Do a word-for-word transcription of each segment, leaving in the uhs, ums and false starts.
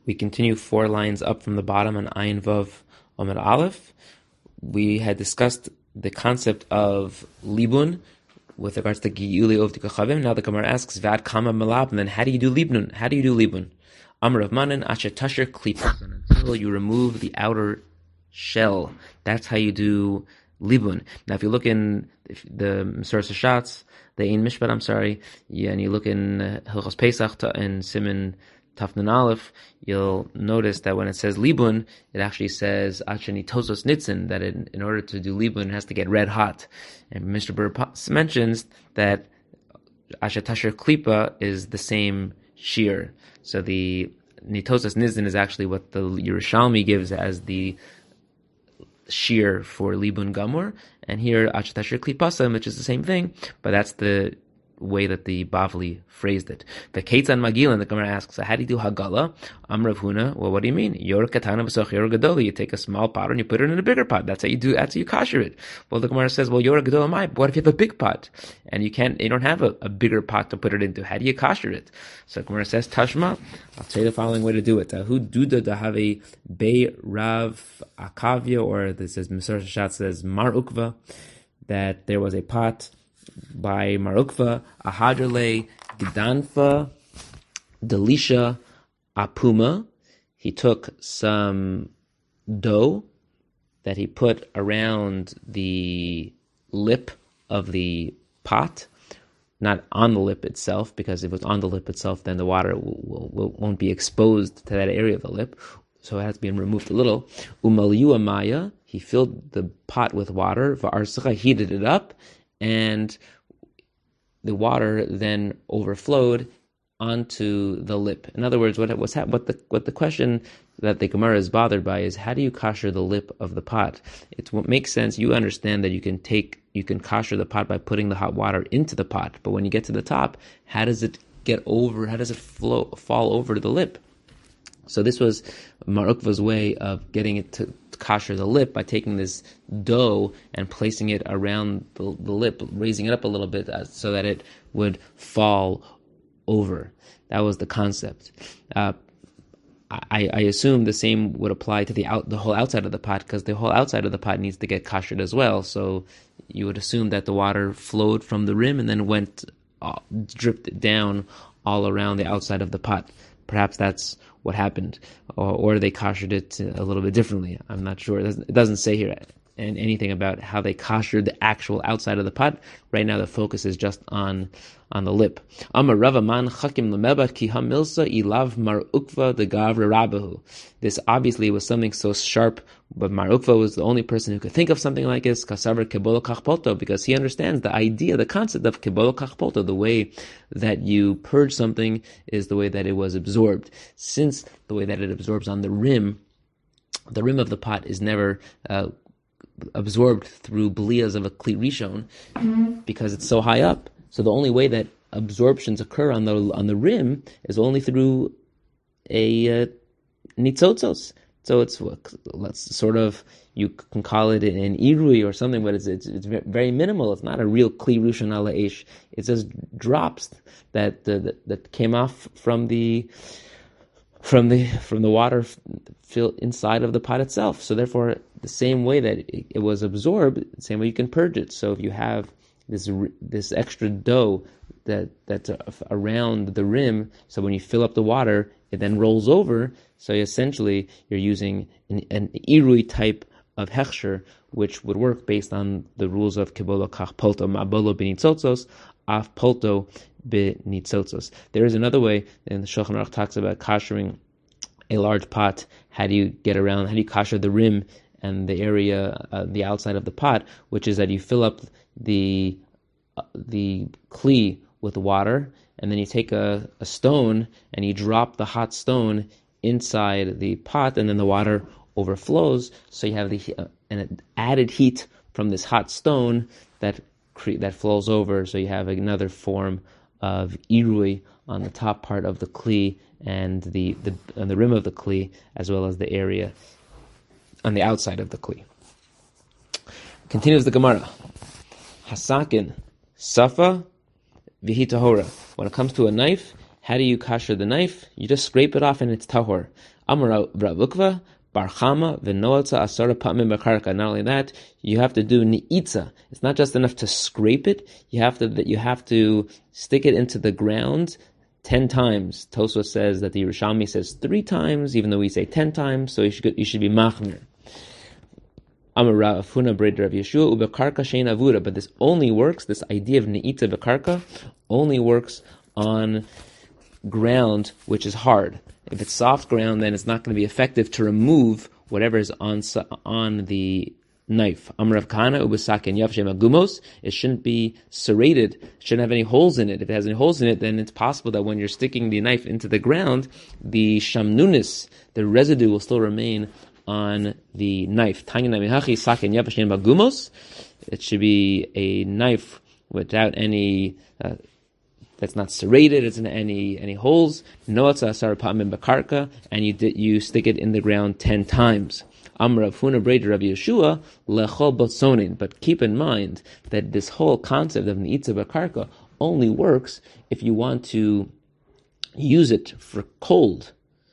We continue four lines up from the bottom on Ayin Vav Omer Aleph. We had discussed the concept of libun with regards to Giyuli of Tikachavim. Now the Gemara asks, Vad Kama Malab, and then how do you do libun? How do you do libun? Amr of Manan, Asher Tasher Klipasan, until you remove the outer shell. That's how you do libun. Now if you look in the Mesorah Shatz, the Ein Mishpat, I'm sorry, yeah, and you look in Hilchos Pesach and Siman Tafnan Aleph, you'll notice that when it says libun, it actually says achani tosos nitzin, that in, in order to do libun, it has to get red hot. And Mister Burr mentions that asher tasher klipa is the same shear. So the nitosos nitzin is actually what the Yerushalmi gives as the shear for libun gamur, and here asher tasher klipasam, which is the same thing, but that's the way that the Bavli phrased it. The Keitzan Magil, and the Gemara asks, so how do you do Hagala? Amrav Huna, well, what do you mean? Yor katana v'soch yor gadol. You take a small pot and you put it in a bigger pot. That's how you do. That's how you kasher it. Well, the Gemara says, well, yor gadol mai. What if you have a big pot and you can't? You don't have a, a bigger pot to put it into. How do you kasher it? So the Gemara says, Tashma. I'll tell you the following way to do it. Who duda to have a Bei Rav Akavia, or this is Mesorah Shatz says Mar Ukva, that there was a pot by Marukva, Ahadrele, Gdanfa, Delisha, Apuma. He took some dough that he put around the lip of the pot, not on the lip itself, because if it was on the lip itself, then the water will, will, won't be exposed to that area of the lip, so it has to be removed a little. Umaliyua Maya, he filled the pot with water, Va'arsacha, heated it up, and the water then overflowed onto the lip. In other words, what what's what the what the question that the Gemara is bothered by is, how do you kasher the lip of the pot? It's what makes sense. You understand that you can take you can kasher the pot by putting the hot water into the pot, but when you get to the top, how does it get over? How does it flow fall over to the lip? So this was Marukva's way of getting it to kasher the lip by taking this dough and placing it around the, the lip, raising it up a little bit so that it would fall over. That was the concept. Uh, I, I assume the same would apply to the out, the whole outside of the pot, because the whole outside of the pot needs to get kashered as well. So you would assume that the water flowed from the rim and then went, uh, dripped down all around the outside of the pot. Perhaps that's what happened, or, or they kashered it a little bit differently. I'm not sure. It doesn't, it doesn't say here and anything about how they kashered the actual outside of the pot. Right now, the focus is just on on the lip. Amar Rava man chakim lemeba ki hamilsa ilav mar ukva de gavra rabahu. This obviously was something so sharp, but Mar Ukva was the only person who could think of something like this, kasavar kebolo kachpolto, because he understands the idea, the concept of kebolo kachpolto. The way that you purge something is the way that it was absorbed. Since the way that it absorbs on the rim, the rim of the pot is never uh, absorbed through blias of a kli rishon, mm-hmm. because it's so high up. So the only way that absorptions occur on the on the rim is only through a uh, nitzotzos. So it's let's sort of, you can call it an irui or something, but it's it's, it's very minimal. It's not a real kli rishon ala ish. It's just drops that uh, that that came off from the from the from the water filled inside of the pot itself. So therefore, the same way that it, it was absorbed, the same way you can purge it. So if you have this this extra dough that that's around the rim, so when you fill up the water, it then rolls over. So essentially, you're using an, an irui type of hechsher, which would work based on the rules of kibolo kach polto ma'bolo b'nitzotzos af polto b'nitzotzos. There is another way, and the Shulchan Aruch talks about kashering a large pot. How do you get around? How do you kasher the rim and the area, uh, the outside of the pot? Which is that you fill up the uh, the kli with water, and then you take a, a stone and you drop the hot stone inside the pot, and then the water overflows. So you have the uh, an added heat from this hot stone that cre- that flows over. So you have another form of irui on the top part of the kli and the the on the rim of the kli, as well as the area on the outside of the kli. Continues the Gemara. Hasakin, safa, vihitahora. When it comes to a knife, How do you kasher the knife? You just scrape it off and it's tahor. Amar Rav Ukva, bar chama v'noatza asara pa'amim b'karka. Not only that, you have to do ni'itza. It's not just enough to scrape it. You have to you have to stick it into the ground ten times. Tosfos says that the Yerushalmi says three times, even though we say ten times. So you should you should be machmir. Amar Rav Huna Bred Rav Yeshua ubekarka shein avura. But this only works. This idea of ni'itza b'karka only works on ground which is hard. If it's soft ground, then it's not going to be effective to remove whatever is on on the knife. Amar Rav Kahana ubesaken yavshem agumos. It shouldn't be serrated. It shouldn't have any holes in it. If it has any holes in it, then it's possible that when you're sticking the knife into the ground, the shamnunis, the residue, will still remain on the knife. It should be a knife without any, uh, that's not serrated, it's in any any holes. And you did, you stick it in the ground ten times. Amrav Huna Breder Rabbi Yeshua lechol botzonin. But keep in mind that this whole concept of ni'itza b'karka only works if you want to use it for cold.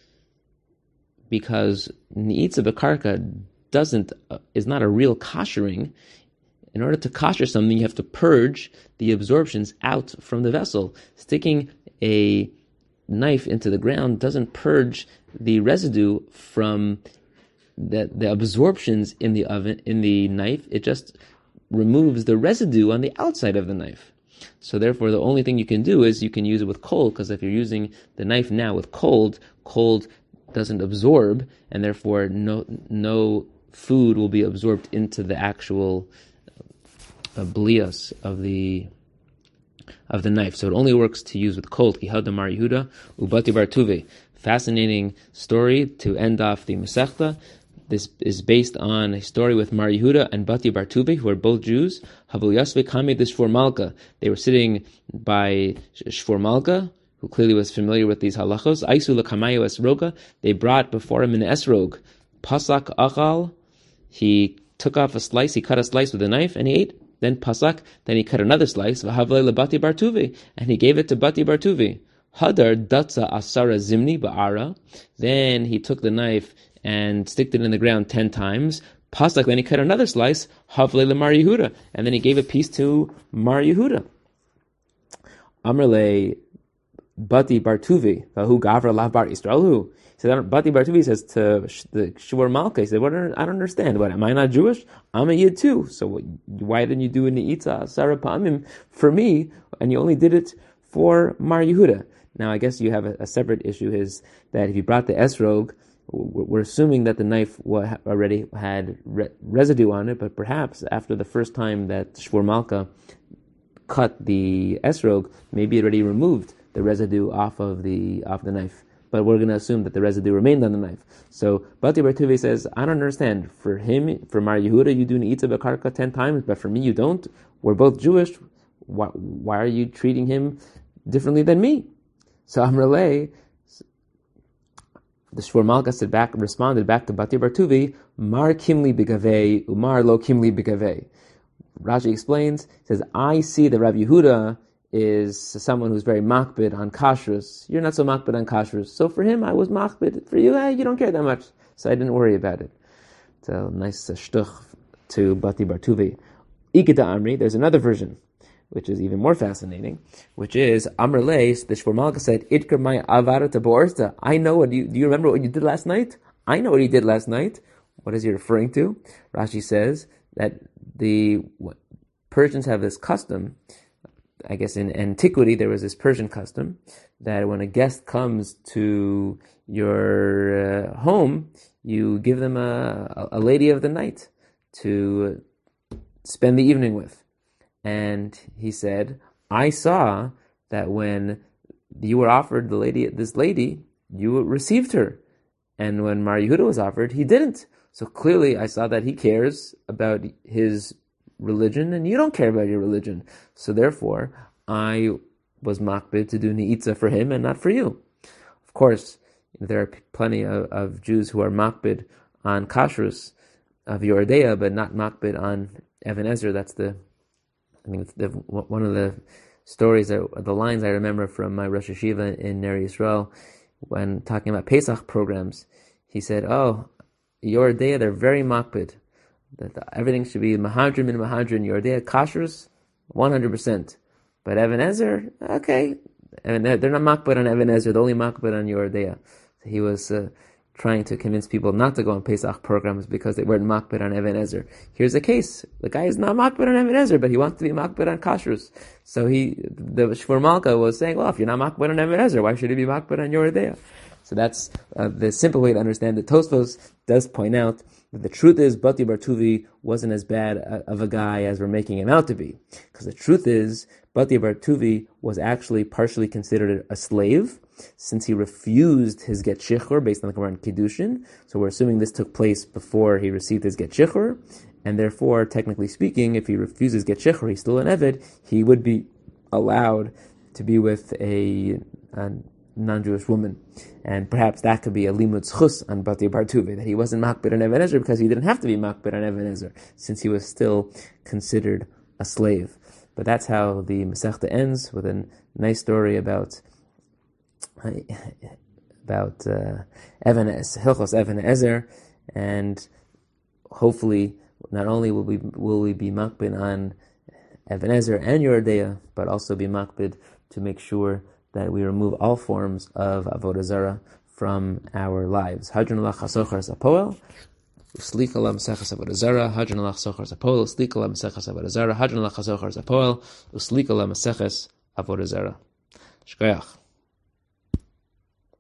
Because ni'itza b'karka doesn't uh, is not a real koshering. In order to kosher something, you have to purge the absorptions out from the vessel. Sticking a knife into the ground doesn't purge the residue from the the absorptions in the oven in the knife. It just removes the residue on the outside of the knife. So therefore, the only thing you can do is you can use it with cold, because if you're using the knife now with cold, cold doesn't absorb, and therefore no no food will be absorbed into the actual uh, blias of the of the knife. So it only works to use with cold. Kihad Mar Yehuda ubati bar Tuve. Fascinating story to end off the Masechta. This is based on a story with Mar Yehuda and Bati bar Tuve, who are both Jews. Havu Yasve Kame de Shvor Malka. They were sitting by Shvor Malka, who clearly was familiar with these halachos. Aisu lekamayu esroga. They brought before him an esrog. Pasak achal. He took off a slice. He cut a slice with a knife and he ate. Then pasak. Then he cut another slice. V'havle lebati bar Tuve, and he gave it to Bati bar Tuve. Hadar datza asara zimni ba'ara. Then he took the knife and sticked it in the ground ten times. Pasak. Then he cut another slice. Havle leMar Yehuda, and then he gave a piece to Mar Yehuda. Amrle Bati bar Tuvi, Vahu Gavra Lav bar Israelu. He said, Bati bar Tuvi says to the Shvor Malka, he said, what, I don't understand. What, am I not Jewish? I'm a Yid too. So why didn't you do a Ni'itza Sarah Pa'amim for me, and you only did it for Mar Yehuda? Now, I guess you have a, a separate issue, is that if you brought the esrog, we're assuming that the knife already had re- residue on it, but perhaps after the first time that Shvor Malka cut the esrog, maybe it already removed the residue off of the off the knife. But we're going to assume that the residue remained on the knife. So Bati bar Tuve says, I don't understand. For him, for Mar Yehuda, you do Ni'itza b'karka ten times, but for me, you don't. We're both Jewish. Why, why are you treating him differently than me? So Amrele, the Shvor Malka said back, responded back to Bati bar Tuve, Mar kimli b'gavei, umar lo kimli b'gavei. Rashi explains, he says, I see that Rav Yehuda is someone who's very makbid on kashrus. You're not so makbid on kashrus. So for him, I was makbid. For you, eh, you don't care that much. So I didn't worry about it. It's a nice uh, shtuch to Bati bar Tuve. Ikita Amri, there's another version, which is even more fascinating, which is, Amr Leis, the Shvor Malka said, Itkar my avarata bo'orsta. I know what you, do you remember what you did last night? I know what he did last night. What is he referring to? Rashi says that the Persians have this custom. I guess in antiquity there was this Persian custom that when a guest comes to your uh, home, you give them a, a lady of the night to spend the evening with. And he said, I saw that when you were offered the lady, this lady, you received her. And when Mar Yehuda was offered, he didn't. So clearly I saw that he cares about his religion, and you don't care about your religion. So therefore, I was makbid to do ni'itza for him and not for you. Of course, there are plenty of, of Jews who are makbid on kashrus of Yordeya, but not makbid on Even Ezer. That's the, I think it's the, one of the stories, are, the lines I remember from my Rosh Yeshiva in Ner Yisrael when talking about Pesach programs. He said, "Oh, your day they're very makpid. That everything should be mahadrin min mahadrin. Your day kashrus, one hundred percent. But Even Ezer, okay, and they're, they're not makpid on Even Ezer. They're only makpid on your day." So he was uh, trying to convince people not to go on Pesach programs because they weren't makpid on Even Ezer. Here's a case: the guy is not makpid on Even Ezer, but he wants to be makpid on kashrus. So he, the Shvur Malka was saying, "Well, if you're not makpid on Even Ezer, why should he be makpid on your day?" So that's uh, the simple way to understand it. Tosfos does point out that the truth is Bati Bar Tuvi wasn't as bad of a guy as we're making him out to be. Because the truth is, Bati Bar Tuvi was actually partially considered a slave, since he refused his get shichur based on the Gemara in Kiddushin. So we're assuming this took place before he received his get shichur, and therefore, technically speaking, if he refuses get shichur, he's still an eved, he would be allowed to be with a, a non-Jewish woman. And perhaps that could be a limud zchus on Bati Bar Tuvi, that he wasn't makbid on Even Ezer because he didn't have to be makbid on Even Ezer, since he was still considered a slave. But that's how the Masechta ends, with a nice story about about uh, Even Ezer, Hilchos Even Ezer, and hopefully not only will we will we be makbid on Even Ezer and Yordeya, but also be makbid to make sure that we remove all forms of avodah zarah from our lives. Hadron Allah chasochar zapoel, uslik Allah mesechas avodah zarah. Hadron Allah chasochar zapoel, uslik Allah mesechas avodah zarah. Hadron Allah chasochar zapoel, uslik Allah mesechas avodah zarah. Shkoyach.